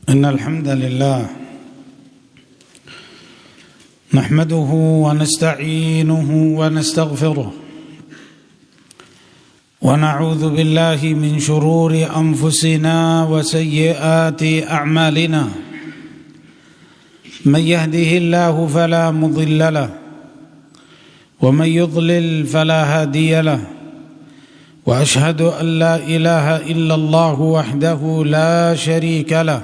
إن الحمد لله نحمده ونستعينه ونستغفره ونعوذ بالله من شرور أنفسنا وسيئات أعمالنا. من يهده الله فلا مضل له ومن يضلل فلا هادي له، وأشهد أن لا إله إلا الله وحده لا شريك له،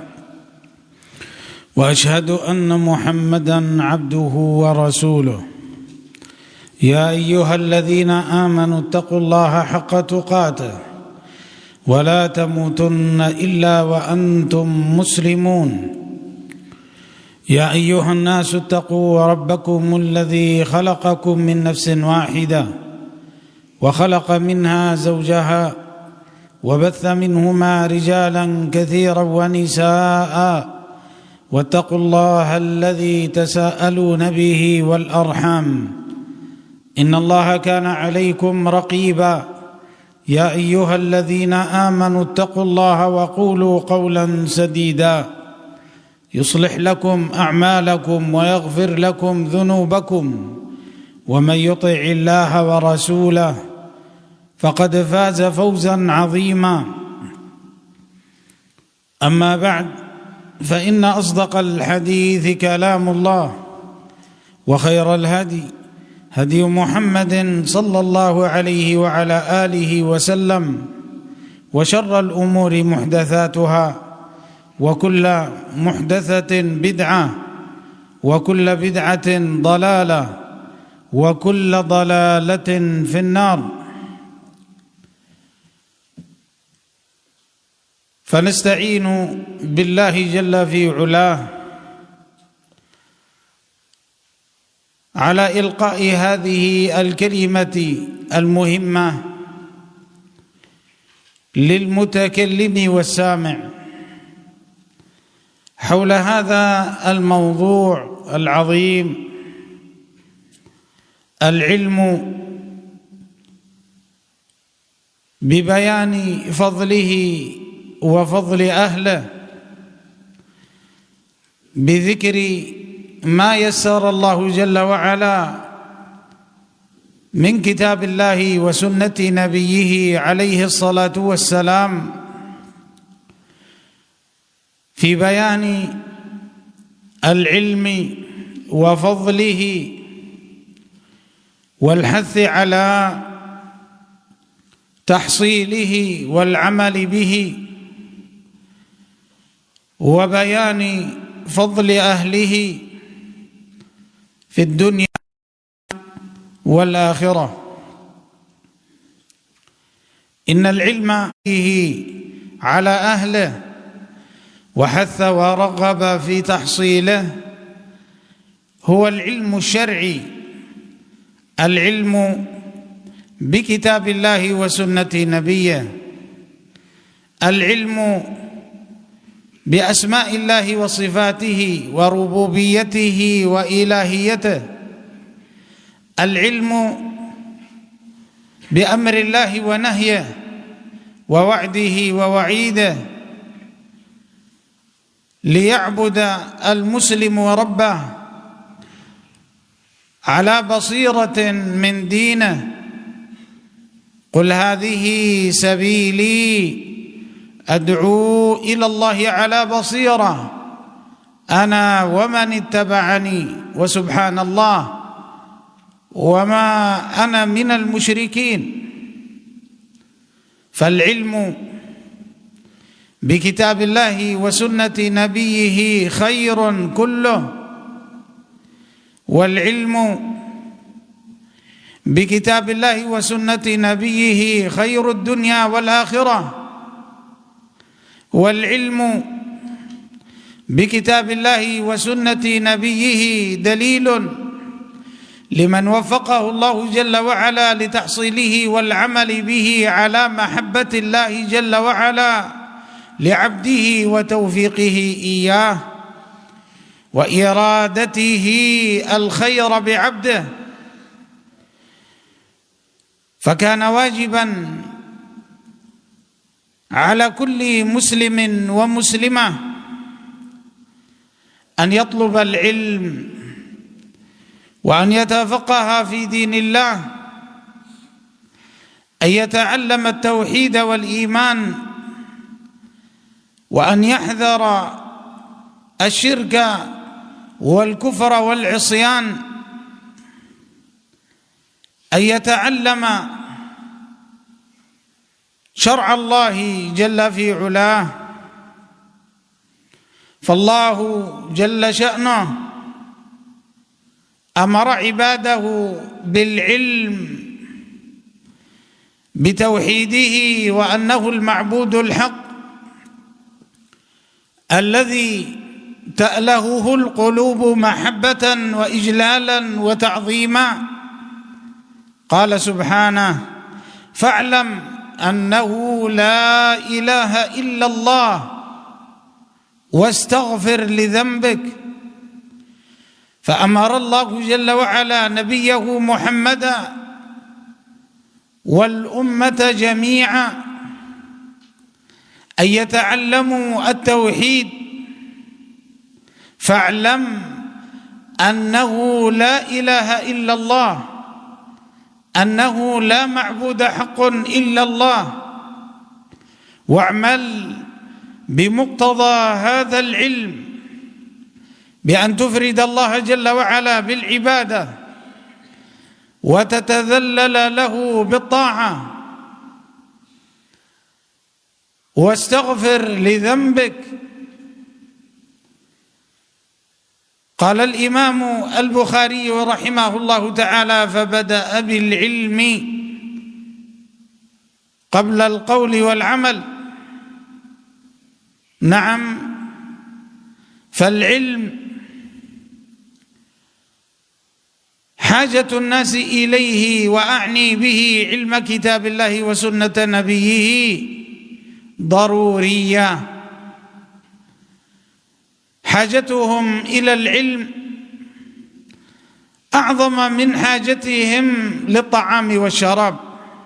وأشهد أن محمدًا عبده ورسوله. يا أيها الذين آمنوا اتقوا الله حق تقاته ولا تموتن إلا وأنتم مسلمون. يا أيها الناس اتقوا ربكم الذي خلقكم من نفس واحدة وخلق منها زوجها وبث منهما رجالا كثيرا ونساء، واتقوا الله الذي تساءلون به والأرحام إن الله كان عليكم رقيبا. يا أيها الذين آمنوا اتقوا الله وقولوا قولا سديدا يصلح لكم أعمالكم ويغفر لكم ذنوبكم، ومن يطع الله ورسوله فقد فاز فوزا عظيما. أما بعد، فإن أصدق الحديث كلام الله، وخير الهدي هدي محمد صلى الله عليه وعلى آله وسلم، وشر الأمور محدثاتها، وكل محدثة بدعة، وكل بدعة ضلالة، وكل ضلالة في النار. فنستعين بالله جل في علاه على إلقاء هذه الكلمة المهمة للمتكلم والسامع حول هذا الموضوع العظيم: العلم، ببيان فضله وفضل أهله، بذكر ما يسر الله جل وعلا من كتاب الله وسنة نبيه عليه الصلاة والسلام في بيان العلم وفضله، والحث على تحصيله والعمل به، وبيان فضل أهله في الدنيا والآخرة. إن العلم فيه على أهله، وحث ورغب في تحصيله، هو العلم الشرعي، العلم بكتاب الله وسنة نبيه، العلم بأسماء الله وصفاته وربوبيته وإلهيته، العلم بأمر الله ونهيه ووعده ووعيده، ليعبد المسلم ربه على بصيرة من دينه. قل هذه سبيلي أدعو إلى الله على بصيرة أنا ومن اتبعني، وسبحان الله وما أنا من المشركين. فالعلم بكتاب الله وسنة نبيه خير كله، والعلم بكتاب الله وسنة نبيه خير الدنيا والآخرة، والعلم بكتاب الله وسنة نبيه دليل لمن وفقه الله جل وعلا لتحصيله والعمل به على محبة الله جل وعلا لعبده وتوفيقه إياه وإرادته الخير بعبده. فكان واجبا على كل مسلم ومسلمة أن يطلب العلم وأن يتفقه في دين الله، أن يتعلم التوحيد والإيمان، وأن يحذر الشرك والكفر والعصيان، أن يتعلم شرع الله جل في علاه. فالله جل شأنه أمر عباده بالعلم بتوحيده وأنه المعبود الحق الذي تألهه القلوب محبة وإجلالا وتعظيما. قال سبحانه: فاعلم أنه لا إله إلا الله واستغفر لذنبك. فأمر الله جل وعلا نبيه محمدا والأمة جميعا أن يتعلموا التوحيد. فاعلم أنه لا إله إلا الله، أنه لا معبود حق إلا الله، واعمل بمقتضى هذا العلم بأن تفرد الله جل وعلا بالعبادة وتتذلل له بالطاعة، واستغفر لذنبك. قال الإمام البخاري رحمه الله تعالى: فبدأ بالعلم قبل القول والعمل. نعم، فالعلم حاجة الناس إليه، وأعني به علم كتاب الله وسنة نبيه، ضرورية. حاجتهم إلى العلم أعظم من حاجتهم للطعام والشراب.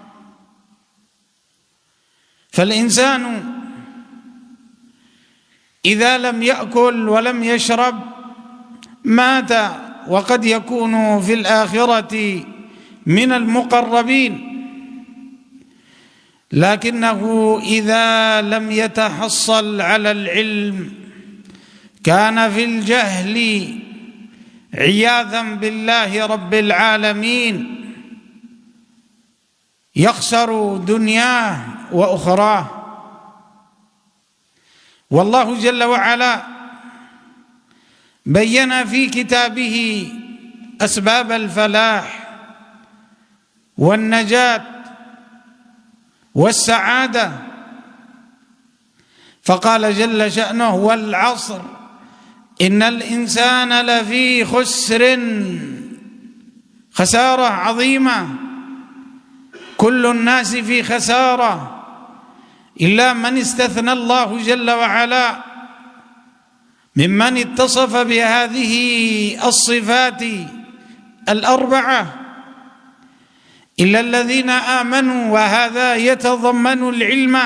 فالإنسان إذا لم يأكل ولم يشرب مات، وقد يكون في الآخرة من المقربين. لكنه إذا لم يتحصل على العلم كان في الجهل عياذا بالله رب العالمين، يخسر دنياه وأخراه. والله جل وعلا بين في كتابه أسباب الفلاح والنجاة والسعادة، فقال جل شأنه: والعصر إن الإنسان لفي خسر، خسارة عظيمة، كل الناس في خسارة إلا من استثنى الله جل وعلا ممن اتصف بهذه الصفات الأربعة، إلا الذين آمنوا، وهذا يتضمن العلم،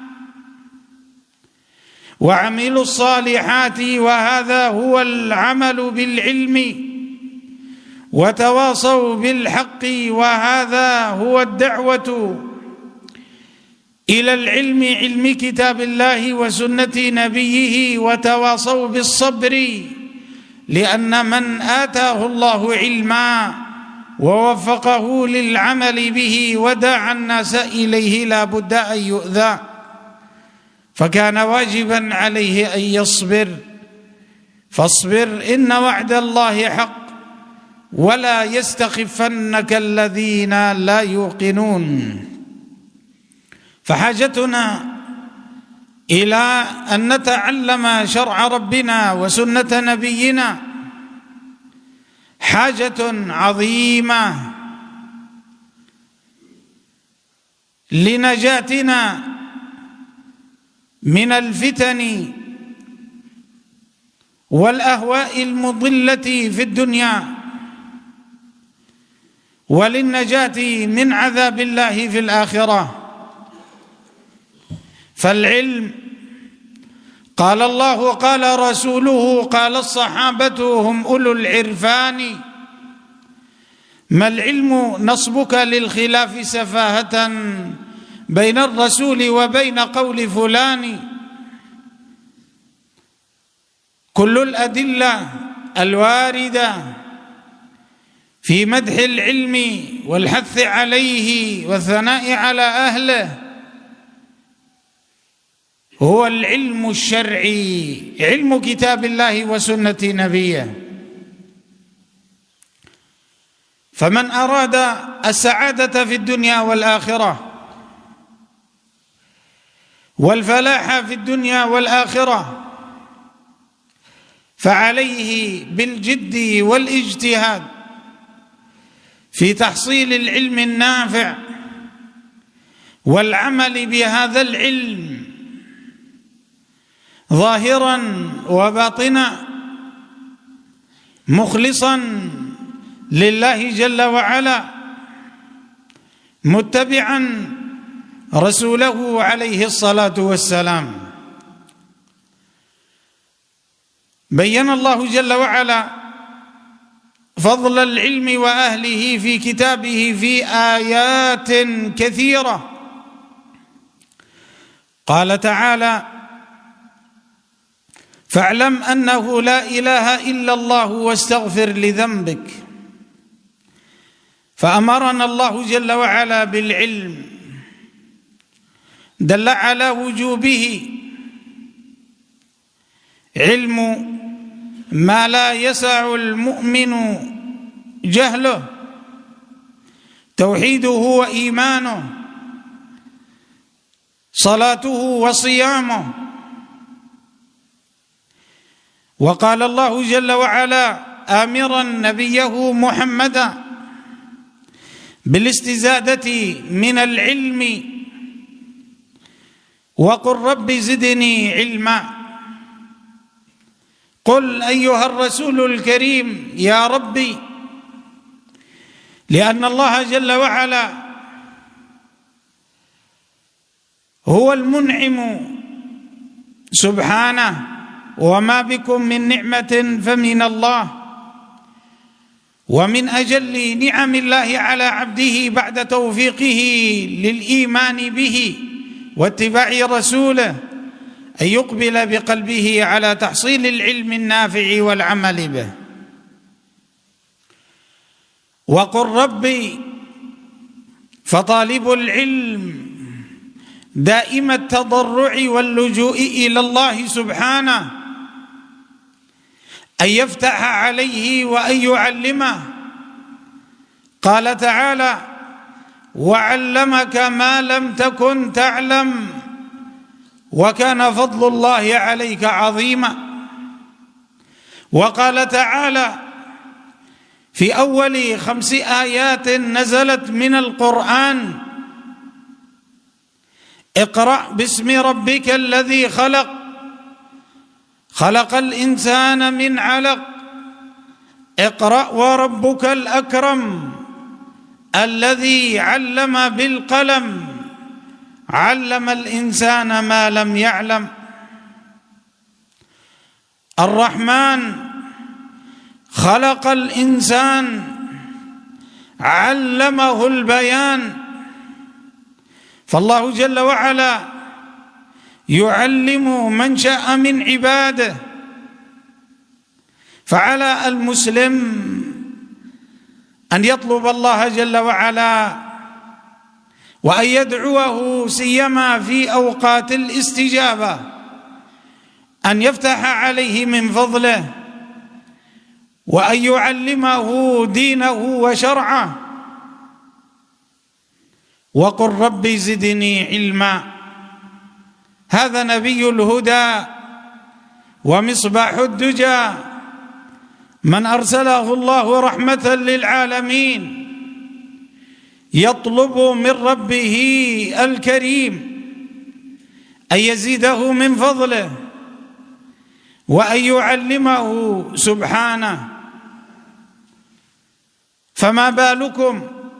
وعملوا الصالحات، وهذا هو العمل بالعلم، وتواصوا بالحق، وهذا هو الدعوة إلى العلم، علم كتاب الله وسنة نبيه، وتواصوا بالصبر، لأن من آتاه الله علما ووفقه للعمل به ودعا الناس إليه لا بد أن يؤذى، فكان واجبا عليه أن يصبر. فاصبر إن وعد الله حق، ولا يستخفنك الذين لا يوقنون. فحاجتنا إلى أن نتعلم شرع ربنا وسنة نبينا حاجة عظيمة لنجاتنا من الفتن والأهواء المضلة في الدنيا، وللنجاة من عذاب الله في الآخرة. فالعلم قال الله قال رسوله قال الصحابة هم أولو العرفان. ما العلم نصبك للخلاف سفاهة بين الرسول وبين قول فلان. كل الأدلة الواردة في مدح العلم والحث عليه والثناء على أهله هو العلم الشرعي، علم كتاب الله وسنة نبيه. فمن أراد السعادة في الدنيا والآخرة والفلاح في الدنيا والآخرة فعليه بالجد والاجتهاد في تحصيل العلم النافع والعمل بهذا العلم ظاهرا وباطنا مخلصا لله جل وعلا متبعا رسوله عليه الصلاة والسلام. بين الله جل وعلا فضل العلم وأهله في كتابه في آيات كثيرة. قال تعالى: فاعلم أنه لا إله إلا الله واستغفر لذنبك. فأمرنا الله جل وعلا بالعلم، دل على وجوبه، علم ما لا يسع المؤمن جهله، توحيده وإيمانه، صلاته وصيامه. وقال الله جل وعلا آمرا نبيه محمدا بالاستزادة من العلم وقل رب زدني علما. قل أيها الرسول الكريم يا ربي، لأن الله جل وعلا هو المنعم سبحانه، وما بكم من نعمة فمن الله. ومن أجل نعم الله على عبده بعد توفيقه للإيمان به واتباع رسوله أن يقبل بقلبه على تحصيل العلم النافع والعمل به. وقل ربي، فطالب العلم دائم التضرع واللجوء إلى الله سبحانه أن يفتح عليه وأن يعلمه. قال تعالى: وعلمك ما لم تكن تعلم وكان فضل الله عليك عظيما. وقال تعالى في أول 5 آيات نزلت من القرآن: اقرأ باسم ربك الذي خلق، خلق الإنسان من علق، اقرأ وربك الأكرم الذي علم بالقلم، علم الإنسان ما لم يعلم. الرحمن خلق الإنسان علمه البيان. فالله جل وعلا يعلم من شاء من عباده، فعلى المسلم أن يطلب الله جل وعلا وأن يدعوه سيما في أوقات الاستجابة أن يفتح عليه من فضله وأن يعلمه دينه وشرعه. وقل رب زدني علما. هذا نبي الهدى ومصباح الدجى، من أرسله الله رحمة للعالمين، يطلب من ربه الكريم أن يزيده من فضله وأن يعلمه سبحانه. فما بالكم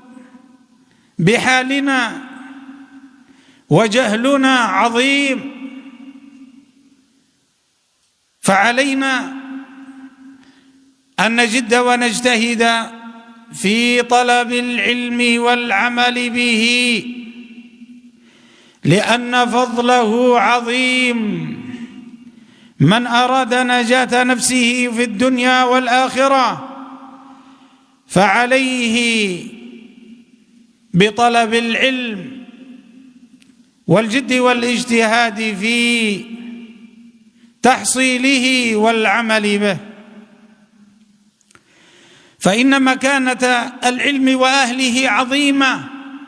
بحالنا وجهلنا عظيم، فعلينا أن نجد ونجتهد في طلب العلم والعمل به، لأن فضله عظيم. من أراد نجاة نفسه في الدنيا والآخرة فعليه بطلب العلم والجد والاجتهاد في تحصيله والعمل به، فإن مكانة العلم وأهله عظيمة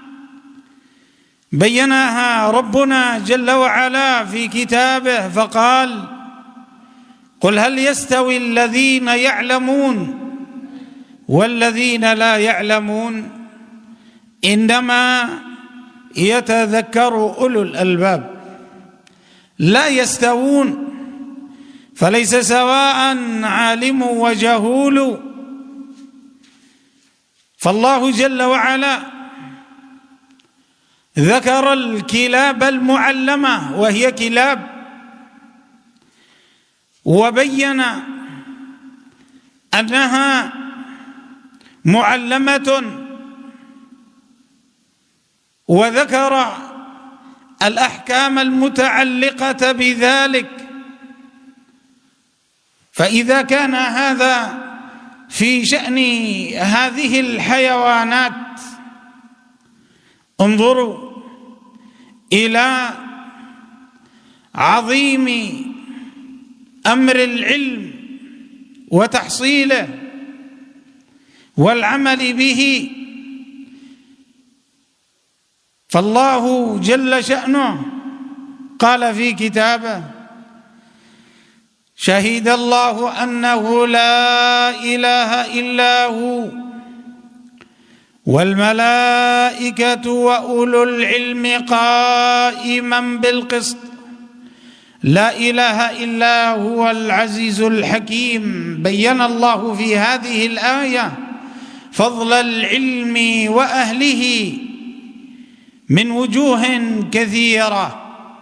بيناها ربنا جل وعلا في كتابه فقال: قل هل يستوي الذين يعلمون والذين لا يعلمون إنما يتذكر أولو الألباب. لا يستوون، فليس سواء عالم وجهول. فالله جل وعلا ذكر الكلاب المعلمة وهي كلاب، وبين أنها معلمة، وذكر الأحكام المتعلقة بذلك. فإذا كان هذا في شأن هذه الحيوانات، انظروا إلى عظيم أمر العلم وتحصيله والعمل به. فالله جل شأنه قال في كتابه: شهد الله أنه لا إله إلا هو والملائكة وأولو العلم قائما بالقسط لا إله إلا هو العزيز الحكيم. بين الله في هذه الآية فضل العلم وأهله من وجوه كثيرة.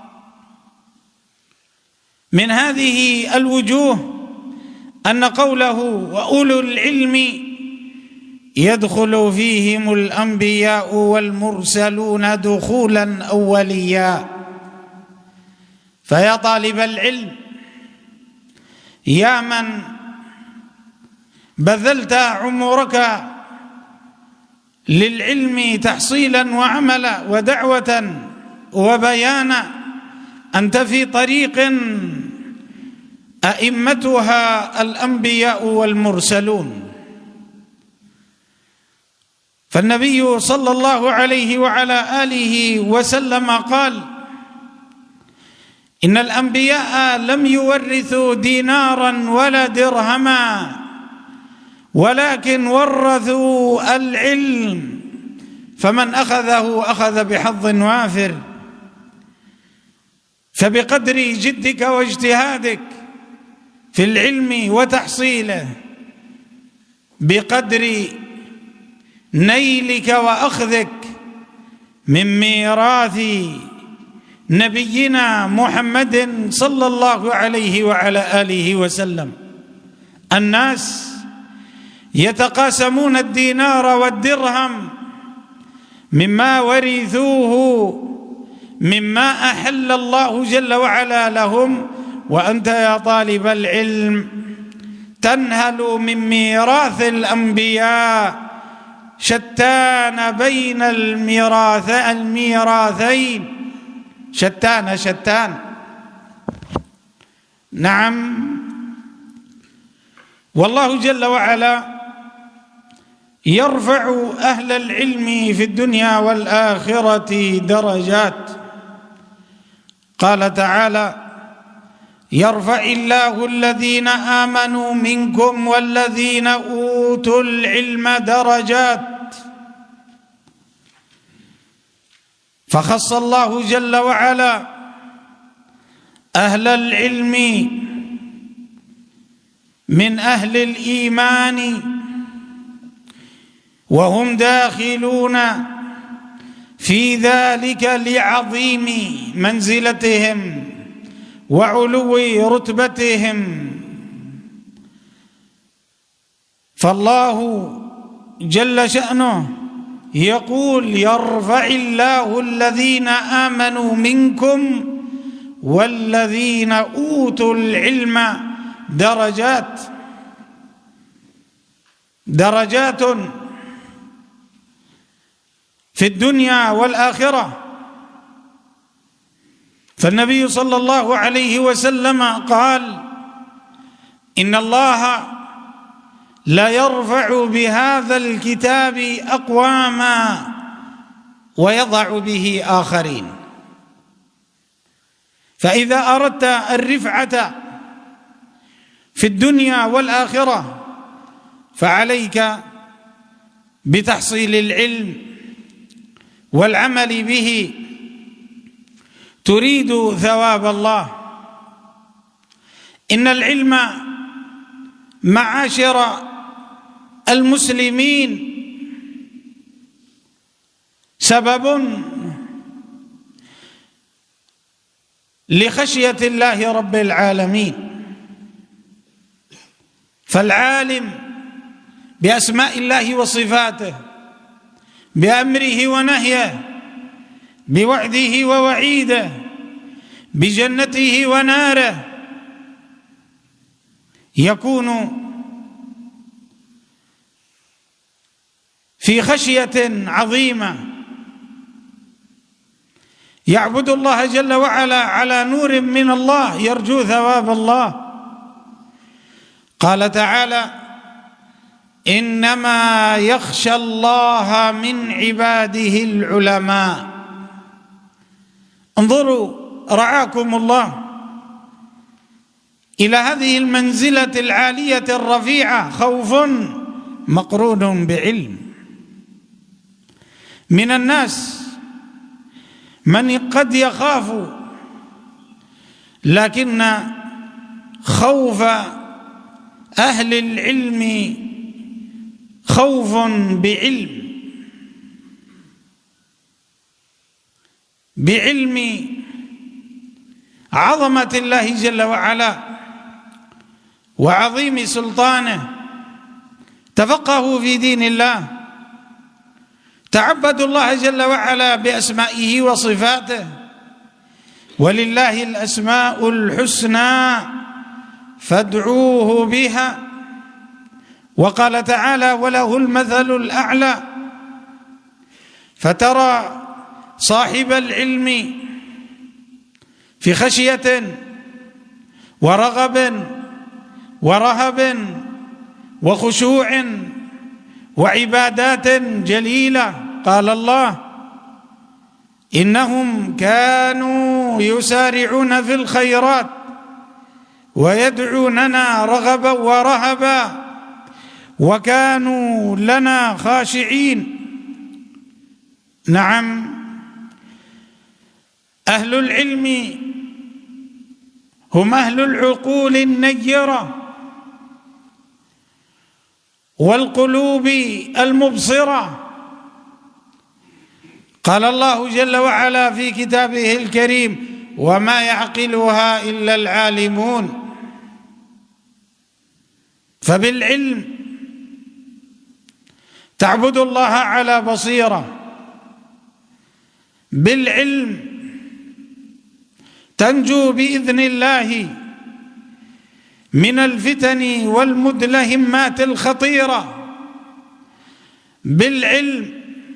من هذه الوجوه أن قوله وأولو العلم يدخل فيهم الأنبياء والمرسلون دخولا أوليا. فيا طالب العلم، يا من بذلت عمرك للعلم تحصيلا وعملا ودعوة وبيانا، أنت في طريق أئمتها الأنبياء والمرسلون. فالنبي صلى الله عليه وعلى آله وسلم قال: إن الأنبياء لم يورثوا دينارا ولا درهما ولكن ورثوا العلم، فمن أخذه أخذ بحظ وافر. فبقدر جدك واجتهادك في العلم وتحصيله، بقدر نيلك وأخذك من ميراث نبينا محمد صلى الله عليه وعلى آله وسلم. الناس يتقاسمون الدينار والدرهم مما ورثوه مما أحل الله جل وعلا لهم، وأنت يا طالب العلم تنهل من ميراث الأنبياء، شتان بين الميراثين، شتان. نعم، والله جل وعلا يرفع أهل العلم في الدنيا والآخرة درجات. قال تعالى: يرفع الله الذين آمنوا منكم والذين أوتوا العلم درجات. فخص الله جل وعلا أهل العلم من أهل الإيمان، وهم داخلون في ذلك لعظيم منزلتهم وعلو رتبتهم. فالله جل شأنه يقول: يرفع الله الذين آمنوا منكم والذين أوتوا العلم درجات في الدنيا والآخرة. فالنبي صلى الله عليه وسلم قال: إن الله لا يرفع بهذا الكتاب أقواما ويضع به آخرين. فإذا أردت الرفعة في الدنيا والآخرة فعليك بتحصيل العلم والعمل به تريد ثواب الله. إن العلم معاشر المسلمين سبب لخشية الله رب العالمين. فالعالم بأسماء الله وصفاته، بأمره ونهيه، بوعده ووعيده، بجنته وناره، يكون في خشية عظيمة، يعبد الله جل وعلا على نور من الله، يرجو ثواب الله. قال تعالى: إنما يخشى الله من عباده العلماء. انظروا رعاكم الله إلى هذه المنزلة العالية الرفيعة، خوف مقرون بعلم. من الناس من قد يخاف، لكن خوف أهل العلم خوف بعلم عظمة الله جل وعلا وعظيم سلطانه. تفقهوا في دين الله، تعبدوا الله جل وعلا بأسمائه وصفاته. ولله الأسماء الحسنى فادعوه بها. وقال تعالى: وله المثل الأعلى. فترى صاحب العلم في خشية ورغب ورهب وخشوع وعبادات جليلة. قال الله: إنهم كانوا يسارعون في الخيرات ويدعوننا رغبا ورهبا وكانوا لنا خاشعين. نعم، أهل العلم هم أهل العقول النيرة والقلوب المبصرة. قال الله جل وعلا في كتابه الكريم: وما يعقلها إلا العالمون. فبالعلم تعبد الله على بصيرة، بالعلم تنجو بإذن الله من الفتن والمدلهمات الخطيرة، بالعلم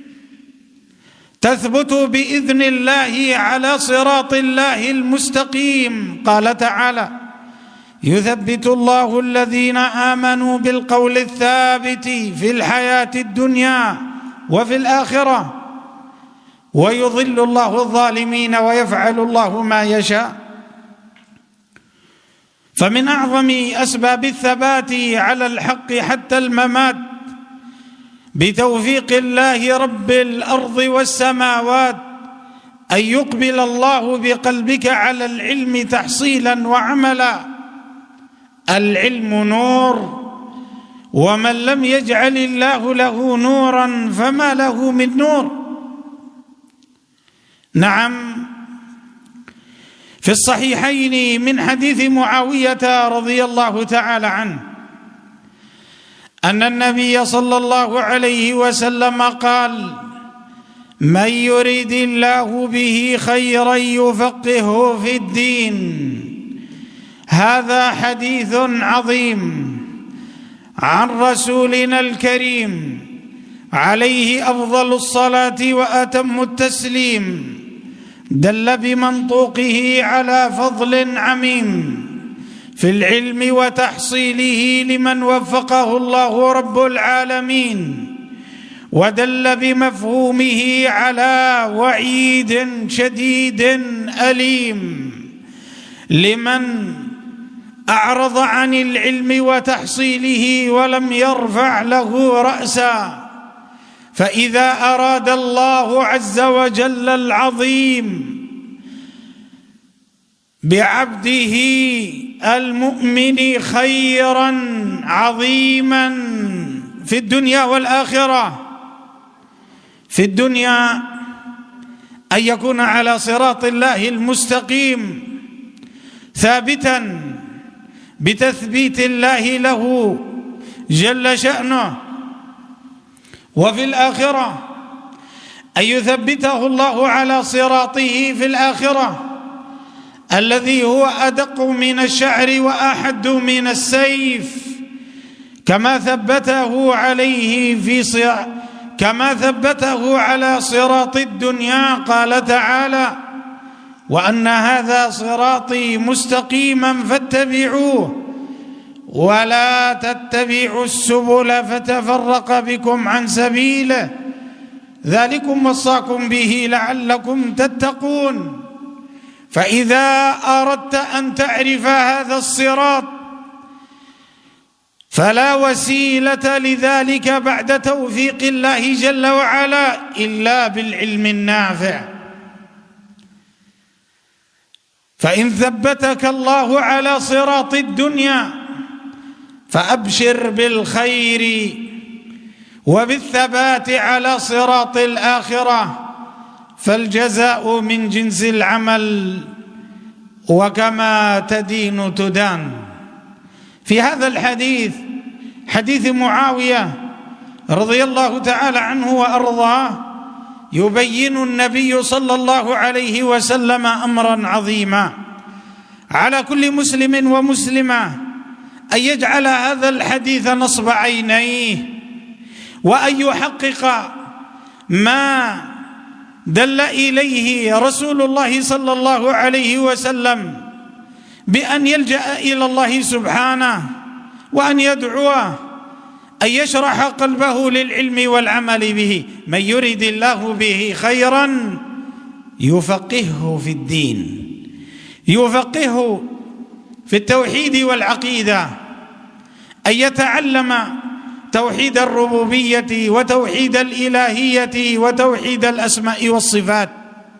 تثبت بإذن الله على صراط الله المستقيم. قال تعالى: يثبت الله الذين آمنوا بالقول الثابت في الحياة الدنيا وفي الآخرة ويضل الله الظالمين ويفعل الله ما يشاء. فمن أعظم أسباب الثبات على الحق حتى الممات بتوفيق الله رب الأرض والسماوات أن يقبل الله بقلبك على العلم تحصيلا وعملا. العلم نور، ومن لم يجعل الله له نورا فما له من نور. نعم، في في الصحيحين من حديث معاوية رضي الله تعالى عنه أن النبي صلى الله عليه وسلم قال: من يرد الله به خيرا يفقهه في الدين. هذا حديث عظيم عن رسولنا الكريم عليه أفضل الصلاة وأتم التسليم، دل بمنطوقه على فضل عميم في العلم وتحصيله لمن وفقه الله رب العالمين، ودل بمفهومه على وعيد شديد أليم لمن أعرض عن العلم وتحصيله ولم يرفع له رأسا. فإذا أراد الله عز وجل العظيم بعبده المؤمن خيرا عظيما في الدنيا والآخرة، في الدنيا أن يكون على صراط الله المستقيم ثابتا بتثبيت الله له جل شأنه، وفي الآخرة أن يثبته الله على صراطه في الآخرة الذي هو أدق من الشعر وأحد من السيف، كما ثبته على صراط الدنيا. قال تعالى: وأن هذا صراطي مستقيما فاتبعوه ولا تتبعوا السبل فتفرق بكم عن سبيله ذلكم وصاكم به لعلكم تتقون. فإذا أردت أن تعرف هذا الصراط فلا وسيلة لذلك بعد توفيق الله جل وعلا إلا بالعلم النافع. فإن ثبتك الله على صراط الدنيا فأبشر بالخير وبالثبات على صراط الآخرة، فالجزاء من جنس العمل وكما تدين تدان. في هذا الحديث، حديث معاوية رضي الله تعالى عنه وأرضاه، يبين النبي صلى الله عليه وسلم أمرا عظيما على كل مسلم ومسلمة أن يجعل هذا الحديث نصب عينيه، وأن يحقق ما دل إليه رسول الله صلى الله عليه وسلم بأن يلجأ إلى الله سبحانه وأن يدعوه أن يشرح قلبه للعلم والعمل به. من يرد الله به خيرا يفقهه في الدين، يفقهه في التوحيد والعقيدة، أن يتعلم توحيد الربوبية وتوحيد الإلهية وتوحيد الأسماء والصفات،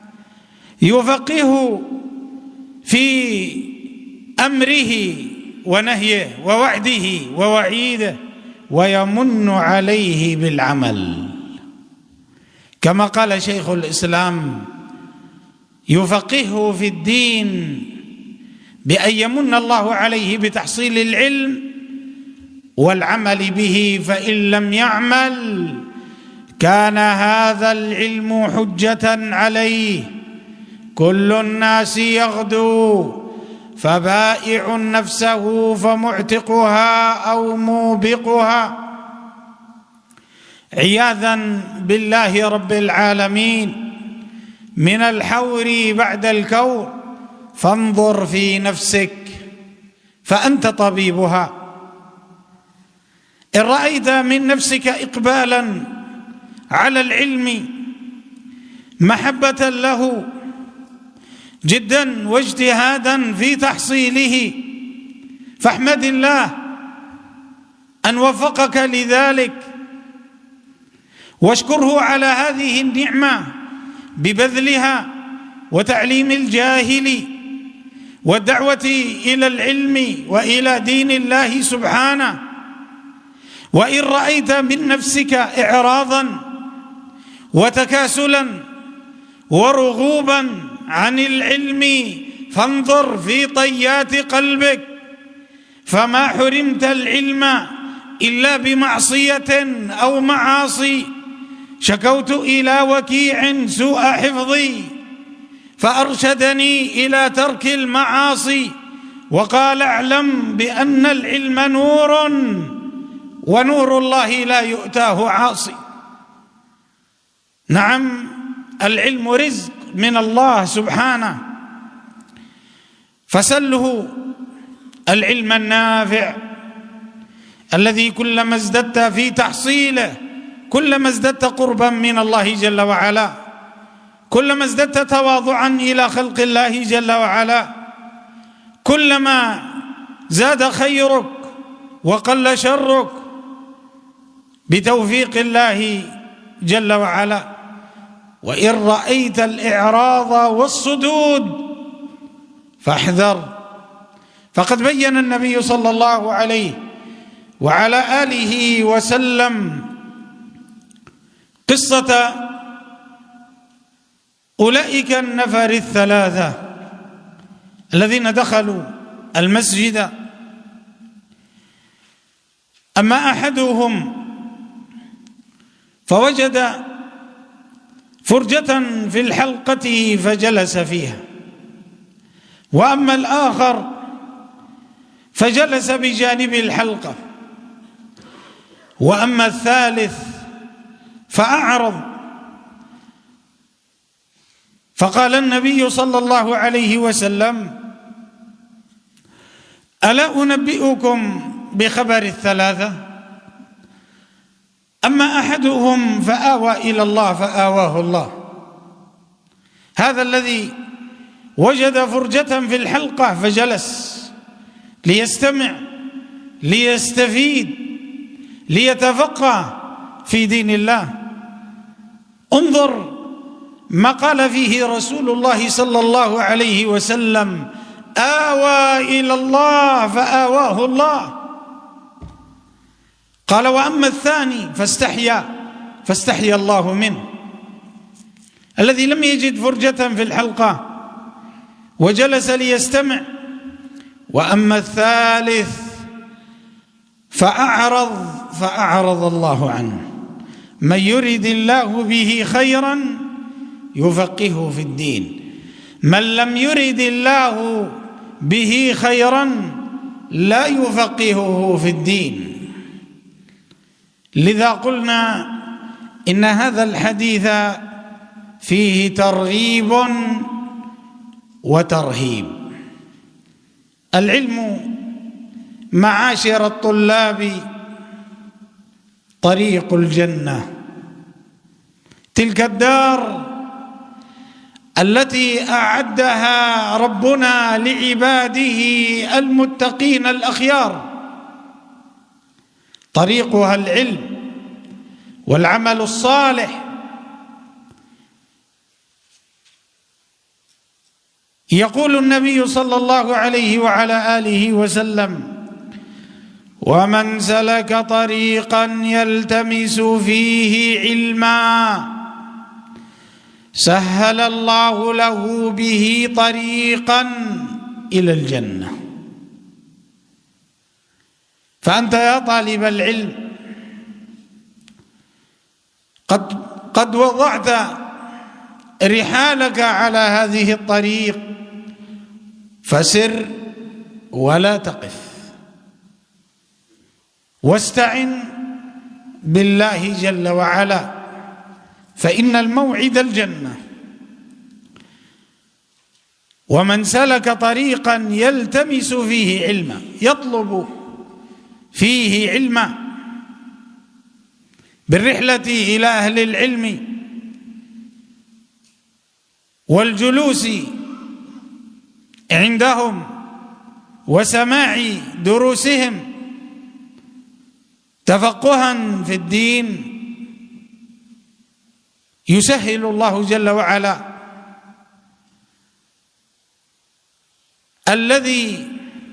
يفقهه في أمره ونهيه ووعده ووعيده، ويمن عليه بالعمل، كما قال شيخ الإسلام: يفقهه في الدين بأن يمن الله عليه بتحصيل العلم والعمل به، فإن لم يعمل كان هذا العلم حجة عليه. كل الناس يغدو فبائع نفسه فمعتقها أو موبقها، عياذا بالله رب العالمين من الحور بعد الكور. فانظر في نفسك فأنت طبيبها. إن رأيت من نفسك إقبالا على العلم، محبة له جدا واجتهادا في تحصيله، فاحمد الله أن وفقك لذلك، واشكره على هذه النعمة ببذلها وتعليم الجاهل والدعوة إلى العلم وإلى دين الله سبحانه. وإن رأيت من نفسك إعراضا وتكاسلا ورغوبا عن العلم فانظر في طيات قلبك، فما حرمت العلم إلا بمعصية أو معاصي. شكوت إلى وكيع سوء حفظي فأرشدني إلى ترك المعاصي، وقال اعلم بأن العلم نور ونور الله لا يؤتاه عاصي. نعم، العلم رزق من الله سبحانه، فسله العلم النافع الذي كلما ازددت في تحصيله كلما ازددت قربا من الله جل وعلا، كلما ازددت تواضعا إلى خلق الله جل وعلا، كلما زاد خيرك وقل شرك بتوفيق الله جل وعلا. وإن رأيت الإعراض والصدود فاحذر، فقد بين النبي صلى الله عليه وعلى آله وسلم قصة أولئك النفر الثلاثة الذين دخلوا المسجد. أما أحدهم فوجد فرجة في الحلقة فجلس فيها، وأما الآخر فجلس بجانب الحلقة، وأما الثالث فأعرض. فقال النبي صلى الله عليه وسلم ألا أنبئكم بخبر الثلاثة؟ أما أحدهم فآوى إلى الله فآواه الله، هذا الذي وجد فرجة في الحلقة فجلس ليستمع ليستفيد ليتفقه في دين الله. انظر ما قال فيه رسول الله صلى الله عليه وسلم: آوى إلى الله فآواه الله. قال: وأما الثاني فاستحيا الله منه، الذي لم يجد فرجة في الحلقة وجلس ليستمع. وأما الثالث فأعرض الله عنه. من يرد الله به خيرا يفقهه في الدين، من لم يرد الله به خيرا لا يفقهه في الدين. لذا قلنا إن هذا الحديث فيه ترغيب وترهيب. العلم معاشر الطلاب طريق الجنة، تلك الدار التي أعدها ربنا لعباده المتقين الأخيار، طريقها العلم والعمل الصالح. يقول النبي صلى الله عليه وعلى آله وسلم: ومن سلك طريقا يلتمس فيه علما سهل الله له به طريقا إلى الجنة. فأنت يا طالب العلم قد وضعت رحالك على هذه الطريق، فسر ولا تقف، واستعن بالله جل وعلا، فإن الموعد الجنة. ومن سلك طريقا يلتمس فيه علما، يطلب فيه علما، بالرحلة إلى أهل العلم والجلوس عندهم وسماع دروسهم تفقها في الدين، يسهل الله جل وعلا الذي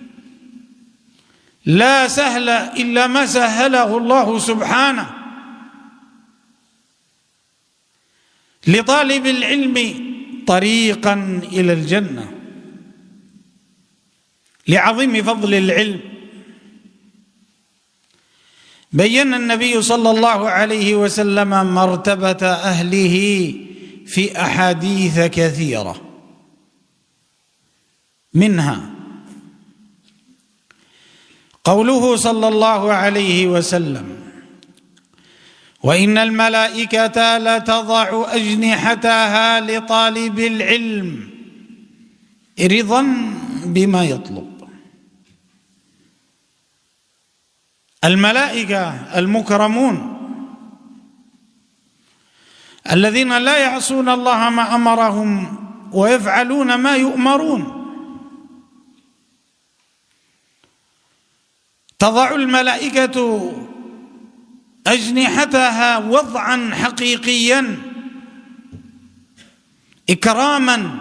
لا سهل إلا ما سهله الله سبحانه لطالب العلم طريقا إلى الجنة. لعظيم فضل العلم بين النبي صلى الله عليه وسلم مرتبة أهله في أحاديث كثيرة، منها قوله صلى الله عليه وسلم: وإن الملائكة لتضع أجنحتها لطالب العلم رضا بما يطلب. الملائكة المكرمون الذين لا يعصون الله ما أمرهم ويفعلون ما يؤمرون، تضع الملائكة أجنحتها وضعا حقيقيا إكراما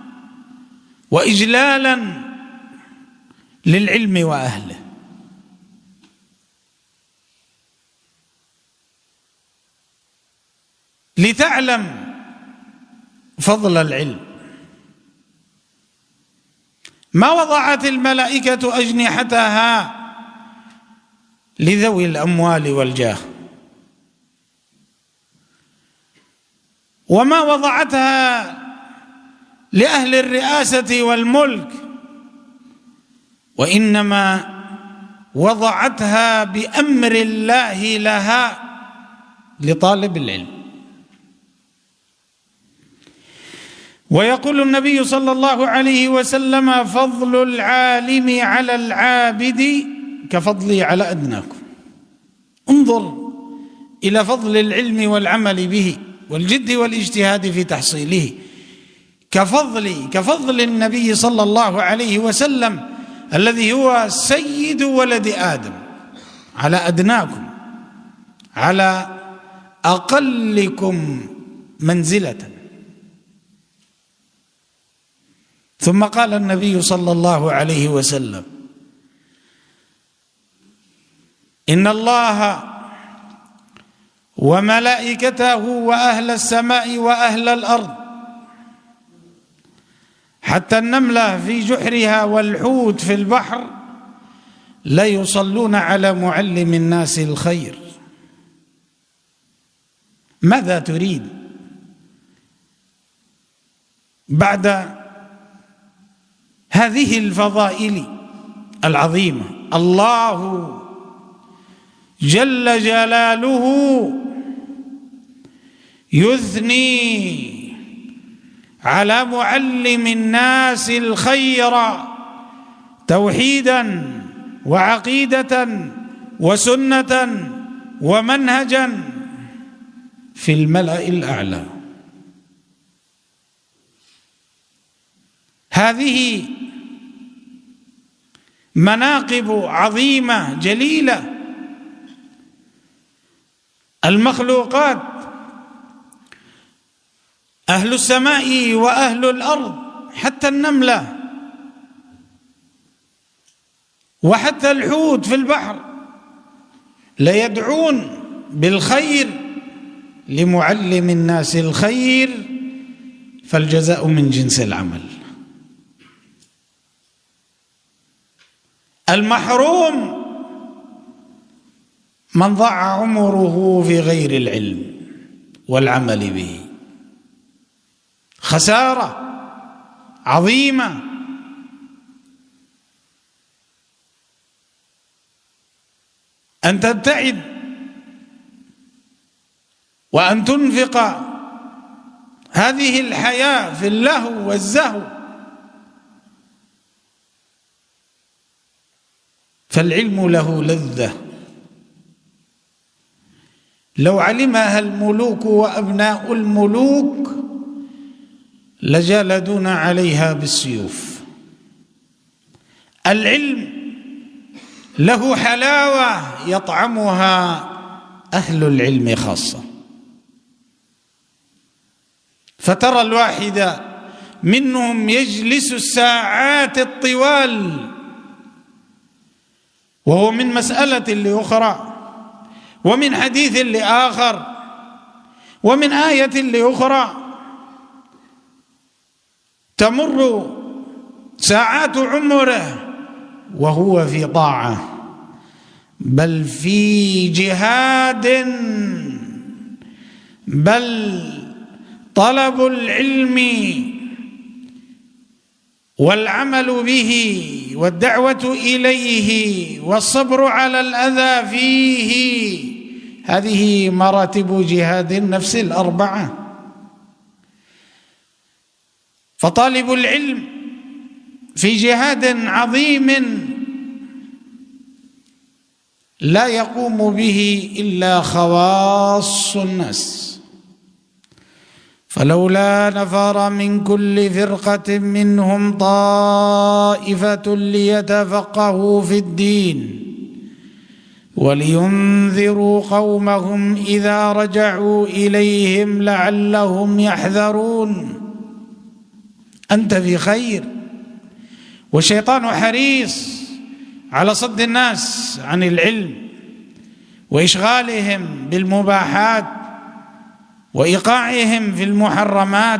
وإجلالا للعلم وأهله. لتعلم فضل العلم، ما وضعت الملائكة أجنحتها لذوي الأموال والجاه، وما وضعتها لأهل الرئاسة والملك، وإنما وضعتها بأمر الله لها لطالب العلم. ويقول النبي صلى الله عليه وسلم: فضل العالم على العابد كفضلي على أدناكم. انظر إلى فضل العلم والعمل به والجد والاجتهاد في تحصيله، كفضل النبي صلى الله عليه وسلم الذي هو سيد ولد آدم على أدناكم، على أقلكم منزلة. ثم قال النبي صلى الله عليه وسلم: إن الله وملائكته وأهل السماء وأهل الأرض حتى النملة في جحرها والحوت في البحر لا يصلون على معلم الناس الخير. ماذا تريد بعد هذه الفضائل العظيمة؟ الله جل جلاله يثني على معلم الناس الخير توحيدا وعقيدة وسنة ومنهجا في الملأ الأعلى. هذه مناقب عظيمة جليلة. المخلوقات أهل السماء وأهل الأرض، حتى النملة وحتى الحوت في البحر ليدعون بالخير لمعلم الناس الخير، فالجزاء من جنس العمل. المحروم من ضاع عمره في غير العلم والعمل به، خسارة عظيمة. أن تبتعد وأن تنفق هذه الحياة في اللهو والزهو، فالعلم له لذة لو علمها الملوك وأبناء الملوك لجالدون عليها بالسيوف. العلم له حلاوة يطعمها أهل العلم خاصة، فترى الواحد منهم يجلس الساعات الطوال وهو من مسألة لأخرى ومن حديث لآخر ومن آية لأخرى، تمر ساعات عمره وهو في طاعة، بل في جهاد، بل طلب العلم والعمل به والدعوة إليه والصبر على الأذى فيه، هذه مراتب جهاد النفس الأربعة. فطالب العلم في جهاد عظيم لا يقوم به إلا خواص الناس. فلولا نفر من كل فرقة منهم طائفة ليتفقهوا في الدين ولينذروا قومهم إذا رجعوا إليهم لعلهم يحذرون. أنت في خير، والشيطان حريص على صد الناس عن العلم وإشغالهم بالمباحات وإيقاعهم في المحرمات.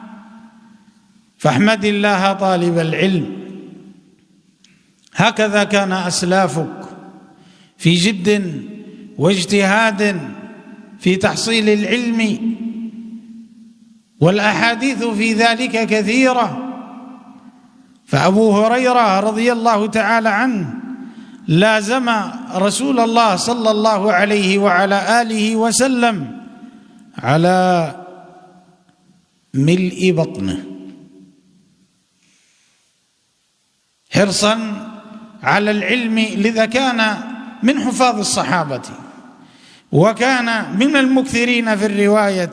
فاحمد الله طالب العلم. هكذا كان أسلافك في جد واجتهاد في تحصيل العلم، والأحاديث في ذلك كثيرة. فأبو هريرة رضي الله تعالى عنه لازم رسول الله صلى الله عليه وعلى آله وسلم على ملء بطنه، حرصا على العلم، لذا كان من حفاظ الصحابة وكان من المكثرين في الرواية.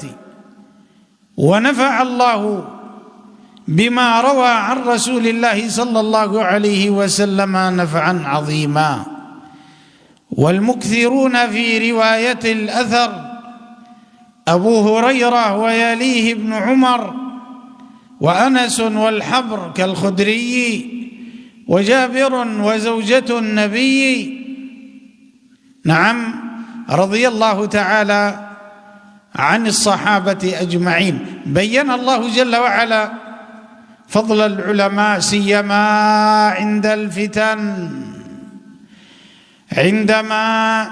ونفع الله بما روى عن رسول الله صلى الله عليه وسلم نفعا عظيما. والمكثرون في رواية الأثر أبو هريرة ويليه ابن عمر وأنس والحبر كالخدري وجابر وزوجة النبي، نعم، رضي الله تعالى عن الصحابة أجمعين. بين الله جل وعلا فضل العلماء سيما عند الفتن، عندما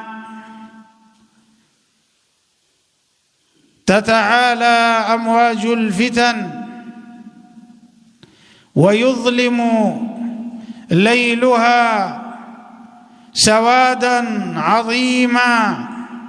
تتعالى أمواج الفتن ويظلم ليلها سوادا عظيما،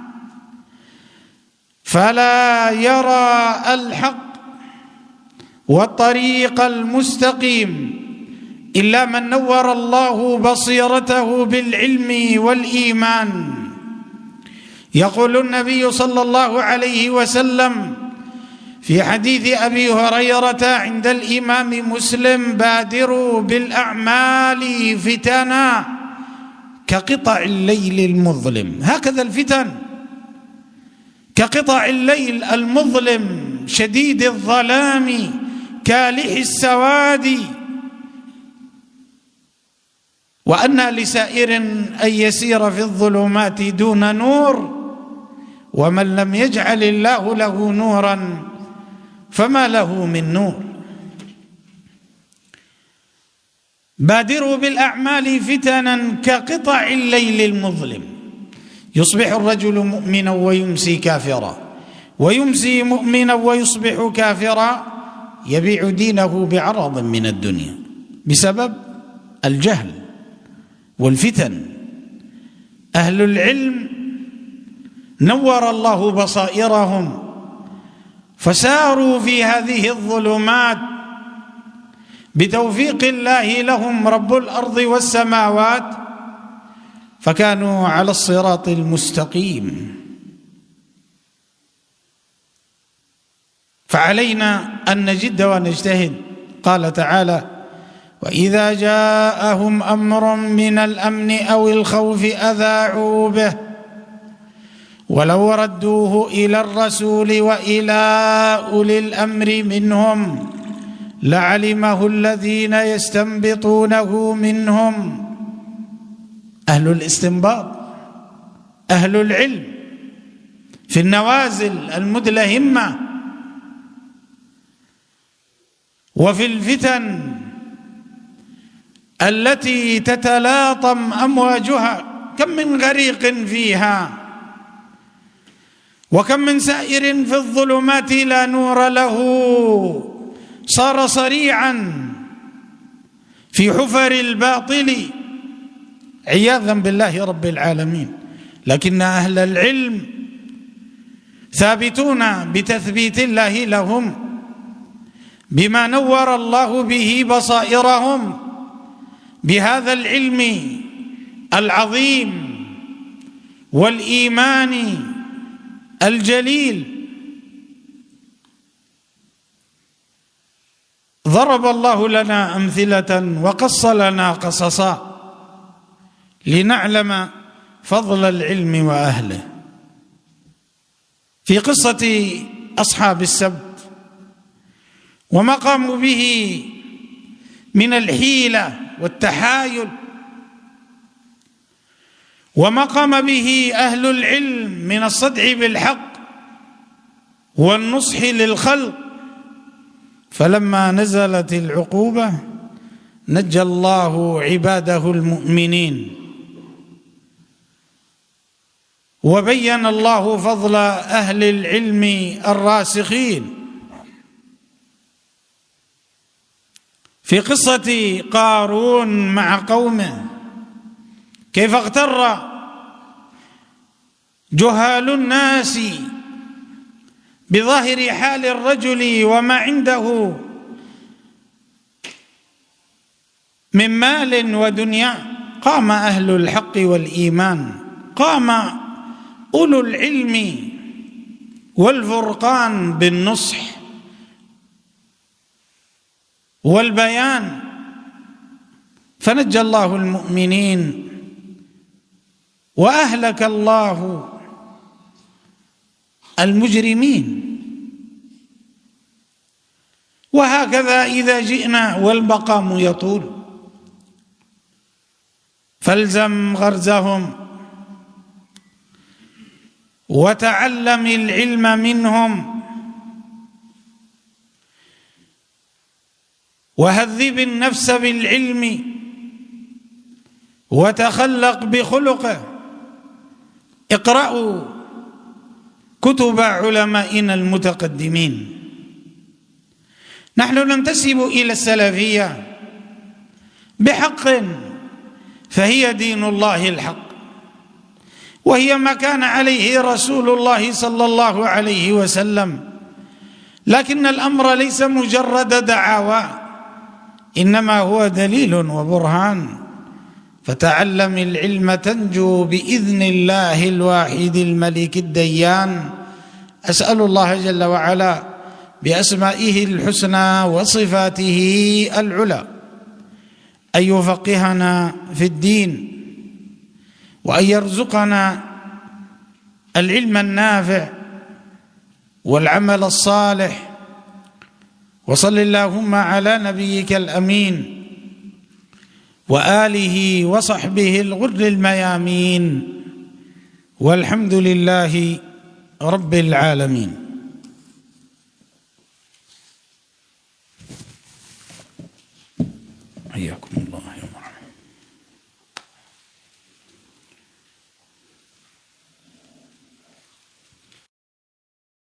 فلا يرى الحق والطريق المستقيم إلا من نور الله بصيرته بالعلم والإيمان. يقول النبي صلى الله عليه وسلم في حديث أبي هريرة عند الإمام مسلم: بادروا بالأعمال فتنا كقطع الليل المظلم. هكذا الفتن كقطع الليل المظلم شديد الظلام كالح السواد. وأنى لسائر أن يسير في الظلمات دون نور، ومن لم يجعل الله له نورا فما له من نور. بادروا بالأعمال فتنا كقطع الليل المظلم. يصبح الرجل مؤمنا ويمسي كافرا، ويمسي مؤمنا ويصبح كافرا، يبيع دينه بعرض من الدنيا بسبب الجهل والفتن. أهل العلم نور الله بصائرهم فساروا في هذه الظلمات بتوفيق الله لهم رب الأرض والسماوات، فكانوا على الصراط المستقيم. فعلينا أن نجد ونجتهد. قال تعالى: وإذا جاءهم أمر من الأمن أو الخوف أذاعوا به ولو ردوه إلى الرسول وإلى أولي الأمر منهم لعلمه الذين يستنبطونه منهم. أهل الاستنباط، أهل العلم في النوازل المدلهمة وفي الفتن التي تتلاطم أمواجها، كم من غريق فيها، وكم من سائر في الظلمات لا نور له، صار صريعا في حفر الباطل عياذا بالله رب العالمين. لكن أهل العلم ثابتون بتثبيت الله لهم بما نور الله به بصائرهم بهذا العلم العظيم والإيمان الجليل. ضرب الله لنا أمثلة وقص لنا قصصا لنعلم فضل العلم وأهله. في قصة أصحاب السبت وما قاموا به من الحيلة والتحايل، وما قام به أهل العلم من الصدع بالحق والنصح للخلق، فلما نزلت العقوبة نجى الله عباده المؤمنين، وبين الله فضل أهل العلم الراسخين. في قصة قارون مع قومه كيف اغتر جهال الناس بظاهر حال الرجل وما عنده من مال ودنيا. قام أهل الحق والإيمان، قام أولو العلم والفرقان بالنصح والبيان، فنجى الله المؤمنين وأهلك الله المجرمين. وهكذا إذا جئنا والمقام يطول فالزم غرزهم وتعلم العلم منهم، وهذب النفس بالعلم وتخلق بخلقه. اقرأوا كتب علمائنا المتقدمين. نحن ننتسب إلى السلفية بحق، فهي دين الله الحق، وهي ما كان عليه رسول الله صلى الله عليه وسلم. لكن الأمر ليس مجرد دعاوى، إنما هو دليل وبرهان. فتعلم العلم تنجو بإذن الله الواحد الملك الديان. أسأل الله جل وعلا بأسمائه الحسنى وصفاته العلى أن يفقهنا في الدين، وأن يرزقنا العلم النافع والعمل الصالح. وصل اللهم على نبيك الأمين وآله وصحبه الغر الميامين، والحمد لله رب العالمين. حياكم الله.